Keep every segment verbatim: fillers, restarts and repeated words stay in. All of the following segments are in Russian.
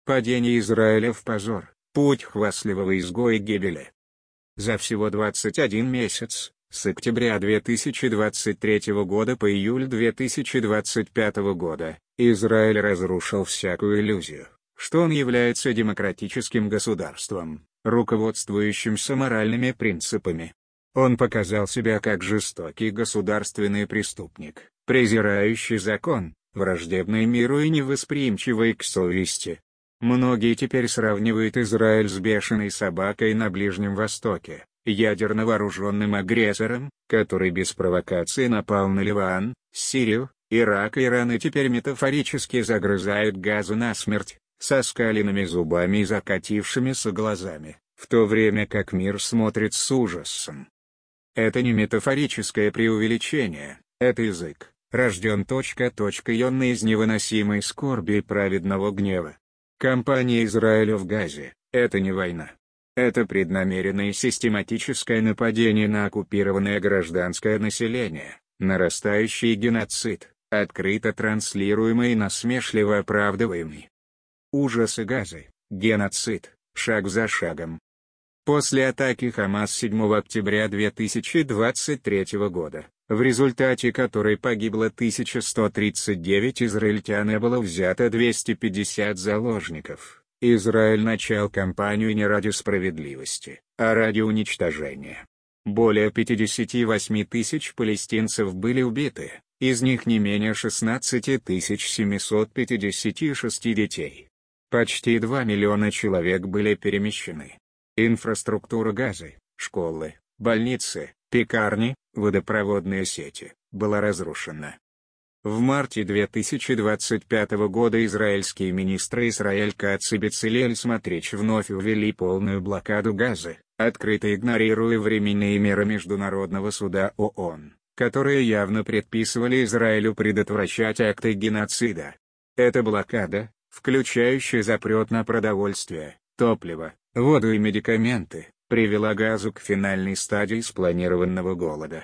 Падение Израиля в позор, путь хвастливого изгоя гибели. За всего двадцать один месяц, с октября две тысячи двадцать третьего года по июль две тысячи двадцать пятого года, Израиль разрушил всякую иллюзию, что он является демократическим государством, руководствующимся моральными принципами. Он показал себя как жестокий государственный преступник, презирающий закон, враждебный миру и невосприимчивый к совести. Многие теперь сравнивают Израиль с бешеной собакой на Ближнем Востоке, ядерно вооруженным агрессором, который без провокации напал на Ливан, Сирию, Ирак и Иран и теперь метафорически загрызают Газу насмерть, со скаленными зубами и закатившимися глазами, в то время как мир смотрит с ужасом. Это не метафорическое преувеличение, это язык, рожден точка-точка-ионный из невыносимой скорби и праведного гнева. Кампания Израиля в Газе – это не война. Это преднамеренное и систематическое нападение на оккупированное гражданское население, нарастающий геноцид, открыто транслируемый и насмешливо оправдываемый. Ужасы Газы, геноцид, шаг за шагом. После атаки Хамас седьмого октября две тысячи двадцать третьего года, в результате которой погибло тысяча сто тридцать девять израильтян и было взято двести пятьдесят заложников, Израиль начал кампанию не ради справедливости, а ради уничтожения. Более пятьдесят восемь тысяч палестинцев были убиты, из них не менее шестнадцать тысяч семьсот пятьдесят шесть детей. Почти два миллиона человек были перемещены. Инфраструктура Газы, школы, больницы, пекарни, водопроводные сети, была разрушена. В марте две тысячи двадцать пятого года израильские министры Исраэль Кац и Бецалель Смотрич вновь ввели полную блокаду Газы, открыто игнорируя временные меры Международного суда ООН, которые явно предписывали Израилю предотвращать акты геноцида. Эта блокада, включающая запрет на продовольствие, топливо, воду и медикаменты, привела Газу к финальной стадии спланированного голода.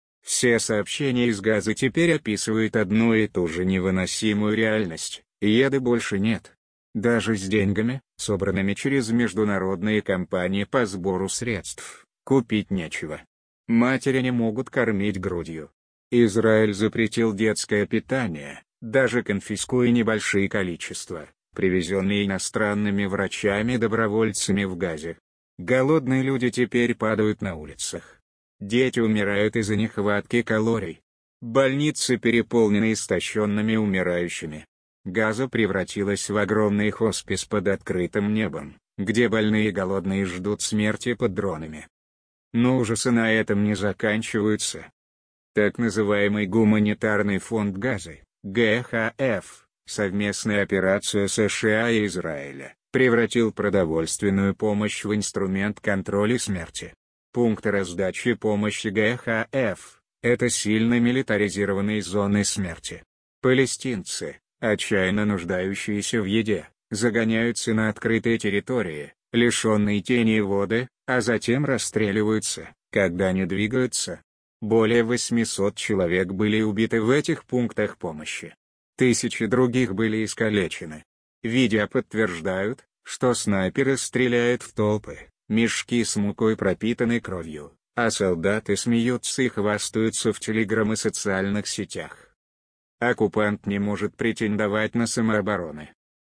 Все сообщения из Газы теперь описывают одну и ту же невыносимую реальность: еды больше нет. Даже с деньгами, собранными через международные компании по сбору средств, купить нечего. Матери не могут кормить грудью. Израиль запретил детское питание, даже конфискуя небольшие количества, привезенные иностранными врачами-добровольцами в Газе. Голодные люди теперь падают на улицах. Дети умирают из-за нехватки калорий. Больницы переполнены истощенными умирающими. Газа превратилась в огромный хоспис под открытым небом, где больные и голодные ждут смерти под дронами. Но ужасы на этом не заканчиваются. Так называемый гуманитарный фонд Газы, Г Х Ф, совместная операция США и Израиля, превратил продовольственную помощь в инструмент контроля смерти. Пункты раздачи помощи Г Х Ф – это сильно милитаризированные зоны смерти. Палестинцы, отчаянно нуждающиеся в еде, загоняются на открытые территории, лишенные тени и воды, а затем расстреливаются, когда они двигаются. Более восьмисот человек были убиты в этих пунктах помощи. Тысячи других были искалечены. Видео подтверждают, что снайперы стреляют в толпы, мешки с мукой пропитаны кровью, а солдаты смеются и хвастаются в телеграм и социальных сетях. Оккупант не может претендовать на самооборону.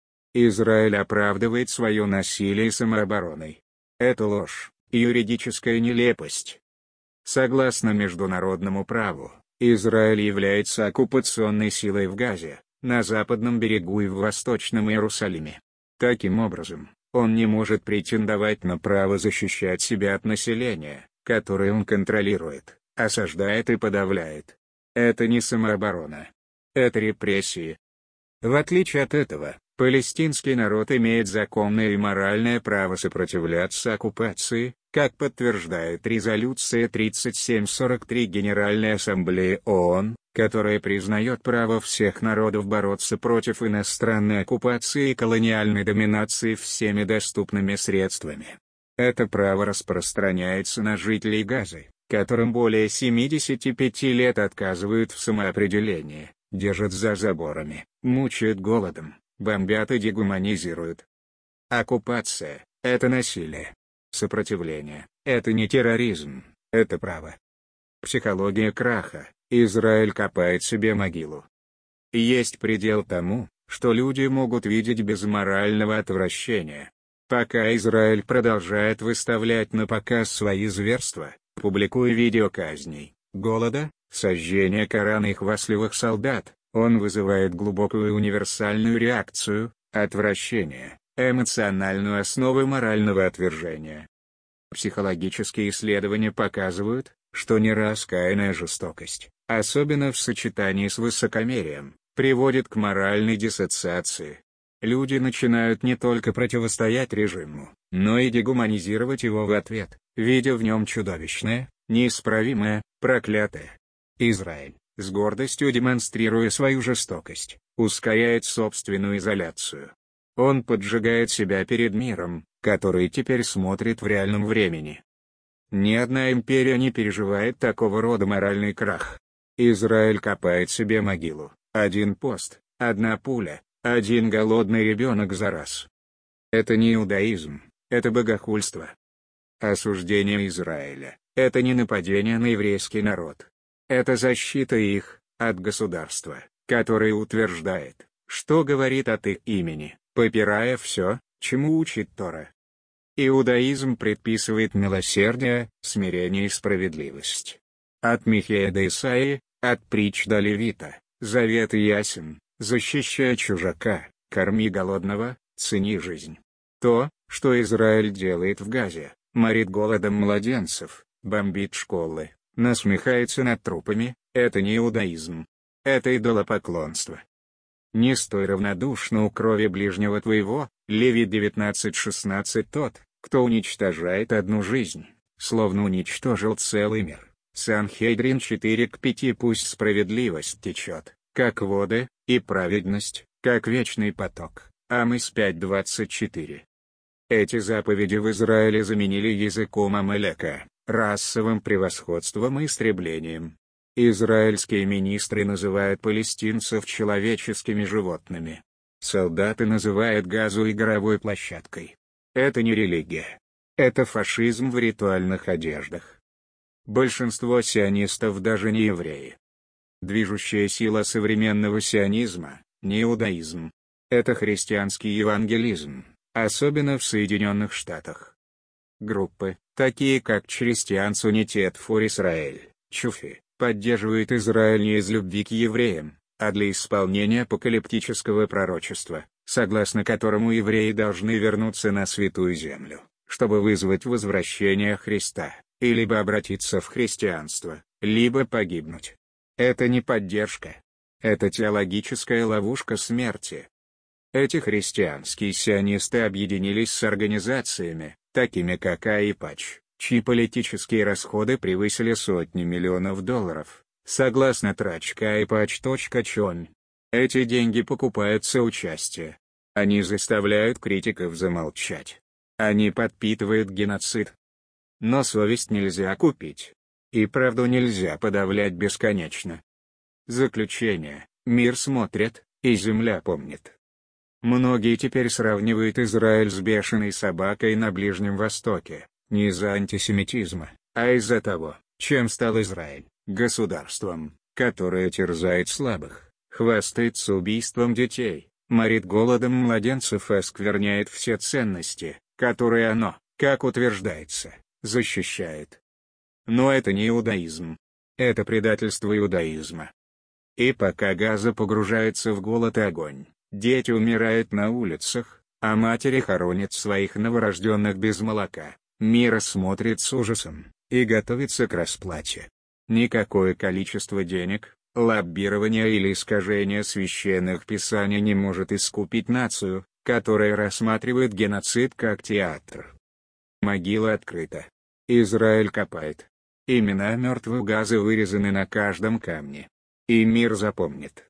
Израиль оправдывает свое насилие самообороной. Это ложь, юридическая нелепость. Согласно международному праву, Израиль является оккупационной силой в Газе, на западном берегу и в Восточном Иерусалиме. Таким образом, он не может претендовать на право защищать себя от населения, которое он контролирует, осаждает и подавляет. Это не самооборона. Это репрессии. В отличие от этого, палестинский народ имеет законное и моральное право сопротивляться оккупации, как подтверждает резолюция тридцать семь сорок три Генеральной Ассамблеи ООН, которая признает право всех народов бороться против иностранной оккупации и колониальной доминации всеми доступными средствами. Это право распространяется на жителей Газы, которым более семидесяти пяти лет отказывают в самоопределении, держат за заборами, мучают голодом, бомбят и дегуманизируют. Оккупация – это насилие. Сопротивление – это не терроризм, это право. Психология краха. Израиль копает себе могилу. Есть предел тому, что люди могут видеть без морального отвращения. Пока Израиль продолжает выставлять на показ свои зверства, публикуя видео казней, голода, сожжения Корана и хвастливых солдат, он вызывает глубокую универсальную реакцию – отвращение, эмоциональную основу морального отвержения. Психологические исследования показывают, что нераскаянная жестокость, особенно в сочетании с высокомерием, приводит к моральной диссоциации. Люди начинают не только противостоять режиму, но и дегуманизировать его в ответ, видя в нем чудовищное, неисправимое, проклятое. Израиль, с гордостью демонстрируя свою жестокость, ускоряет собственную изоляцию. Он поджигает себя перед миром, который теперь смотрит в реальном времени. Ни одна империя не переживает такого рода моральный крах. Израиль копает себе могилу. Один пост, одна пуля, один голодный ребенок за раз. Это не иудаизм, это богохульство. Осуждение Израиля – это не нападение на еврейский народ. Это защита их от государства, которое утверждает, что говорит от их имени, попирая все, чему учит Тора. Иудаизм предписывает милосердие, смирение и справедливость. От Михея до Исаии, от притч до Левита, завет ясен: защищай чужака, корми голодного, цени жизнь. То, что Израиль делает в Газе, морит голодом младенцев, бомбит школы, насмехается над трупами, это не иудаизм. Это идолопоклонство. Не стой равнодушно у крови ближнего твоего, Левит девятнадцать шестнадцать. Тот, кто уничтожает одну жизнь, словно уничтожил целый мир. Санхедрин четыре к пяти. Пусть справедливость течет, как воды, и праведность, как вечный поток. Амос пять двадцать четыре. Эти заповеди в Израиле заменили языком Амалека, расовым превосходством и истреблением. Израильские министры называют палестинцев человеческими животными. Солдаты называют Газу игровой площадкой. Это не религия. Это фашизм в ритуальных одеждах. Большинство сионистов даже не евреи. Движущая сила современного сионизма – не иудаизм. Это христианский евангелизм, особенно в Соединенных Штатах. Группы, такие как Christians United for Israel, Чуфи, поддерживают Израиль не из любви к евреям, а для исполнения апокалиптического пророчества, согласно которому евреи должны вернуться на Святую Землю, чтобы вызвать возвращение Христа, и либо обратиться в христианство, либо погибнуть. Это не поддержка. Это теологическая ловушка смерти. Эти христианские сионисты объединились с организациями, такими как Айпач, чьи политические расходы превысили сотни миллионов долларов, согласно трачка айпач точка ком. Эти деньги покупают соучастие. Они заставляют критиков замолчать. Они подпитывают геноцид. Но совесть нельзя купить. И правду нельзя подавлять бесконечно. Заключение: мир смотрит, и земля помнит. Многие теперь сравнивают Израиль с бешеной собакой на Ближнем Востоке, не из-за антисемитизма, а из-за того, чем стал Израиль: государством, которое терзает слабых, хвастается убийством детей, морит голодом младенцев и оскверняет все ценности, которые оно, как утверждается, защищает. Но это не иудаизм. Это предательство иудаизма. И пока Газа погружается в голод и огонь, дети умирают на улицах, а матери хоронят своих новорожденных без молока, мир смотрит с ужасом и готовится к расплате. Никакое количество денег, лоббирование или искажение священных писаний не может искупить нацию, которая рассматривает геноцид как театр. Могила открыта. Израиль копает. Имена мертвых Газы вырезаны на каждом камне. И мир запомнит.